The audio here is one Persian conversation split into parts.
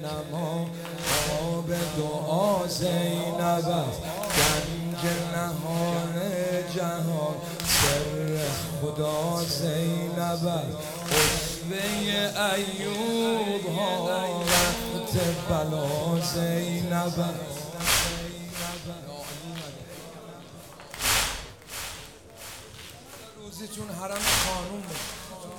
نما آب دعا زینب است گنج نهان جهان سر خدا زینب است اسوه ایوب ها وقت بلا زینب است روزیتون حرم خانوم باشه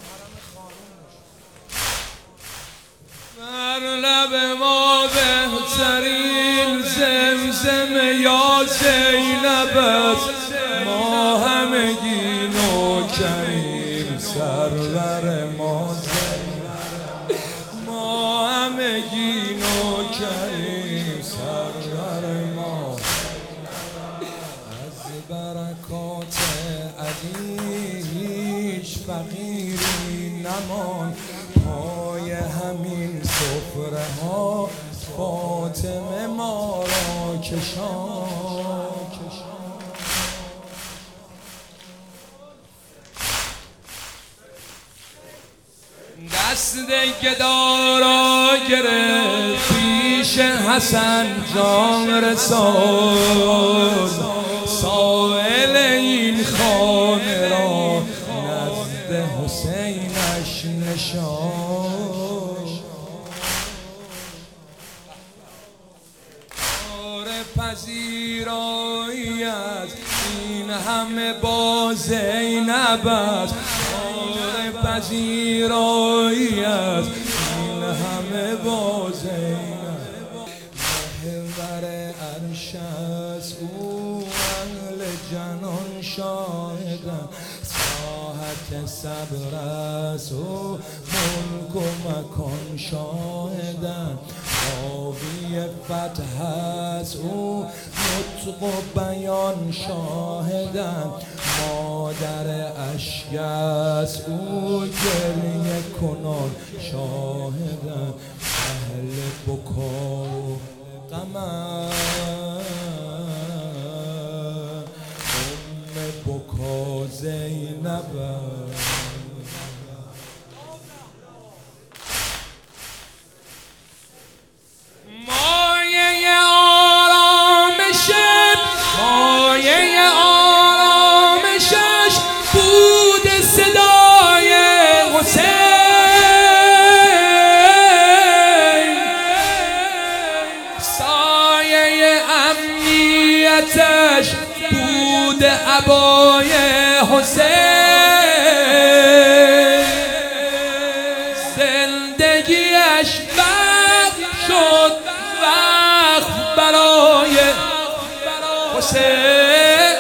بر لب ما بهترین زمزم یا زینب است ما همگی نوکریم سرور ما زینب ما همگی نوکریم سرور ما از برکات علی هیچ فقیری نمان پای همین سفره ها فاطمه ما را کشان دست گدا را گرفت پیش حسن جان رسول سائل این خانه را نزد حسینش نشان پذیرایی از این همه با زینب است پذیرایی از این همه با زینب محور عرش است او اهل جنان شاهدن ساحت صبر است او ملک و مکان شاهدن حاوی فتح است او نطق و بیان شاهدن مادر اشک است او گریه کنان شاهدن اهل بکا و غم بکا زینب بود عبای حسین زندگیش وقت شد وقت برای حسین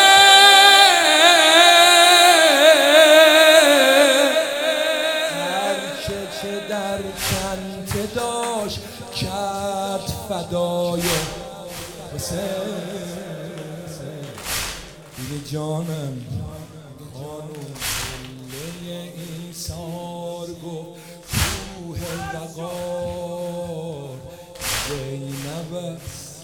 هرچه چه در چنت داشت کرد فدای حسین دیگه جانم خانوم قله ایثار گفت کوه وقار زینب است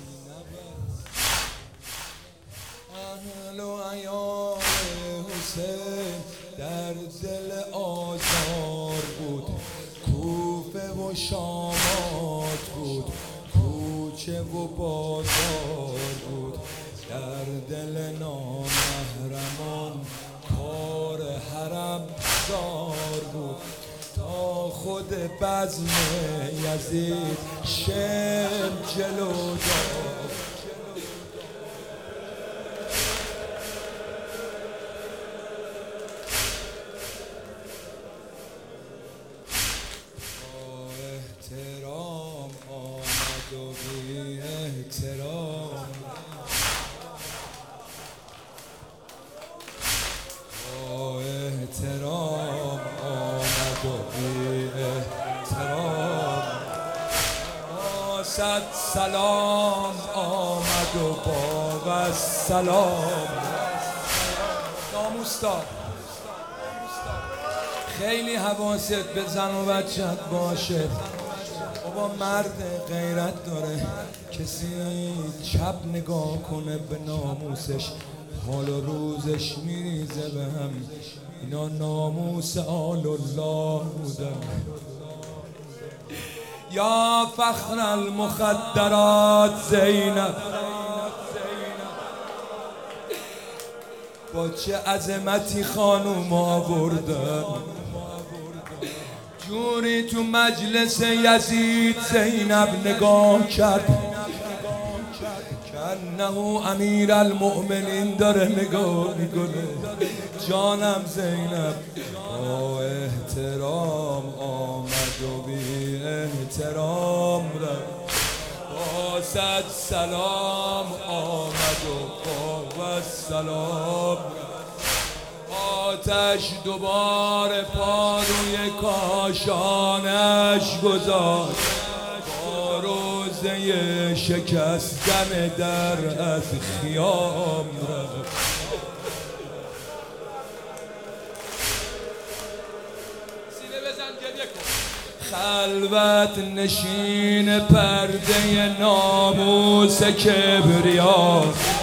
اهل و عیال حسین در دل آزار بود کوفه و شامات بود کوچه و بازار بود در دل نامحرمان کار حرم زار بود تا خود بزم یزید شم جلو داد احترام آمد و بی احترام احترام آمد و بی احترام صد سلام آمد و با سلام ناموس دار خیلی حواست به زن و بچت باشه بابا مرد غیرت داره کسی چپ نگاه کنه به ناموسش حال و روزش میریزه به هم اینا ناموس آل الله بودن یا فخر المخدرات زینب، با چه عظمتی خانوم آوردن، جوری تو مجلس یزید زینب نگاه کرد کنه امیر المؤمنین داره نگاه میکنه. جانم زینب با احترام آمد و بی احترام رفت، با صد سلام آمد و با سلام آتش دوباره پا روی کاشانش گذاشت، با روزه شکستن در از خیام رفت. خلوت نشین پرده ناموس کبریا،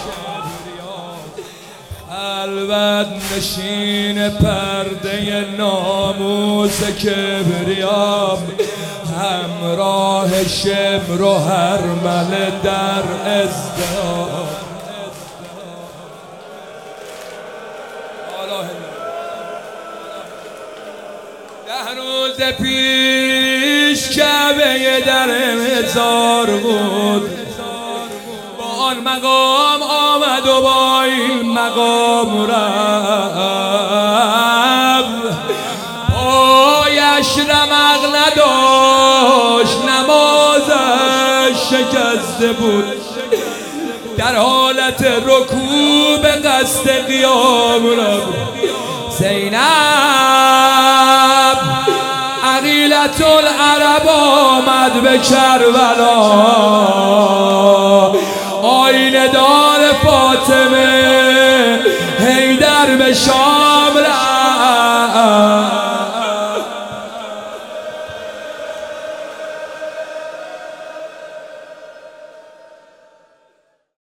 خلوت نشین پرده ناموس کبریا، همراه شمر و هرمله در ازدحام. ده روز پیش کعبه در انتظار بود، با آن مقام آمد و با این مقام رفت، پایش رمق نداشت نمازش شکسته بود، در حالت رکوع به قصد قیام رفت. زینب عقیلة العرب آمد به کربلا، آینه دار فاطمه حیدر به شام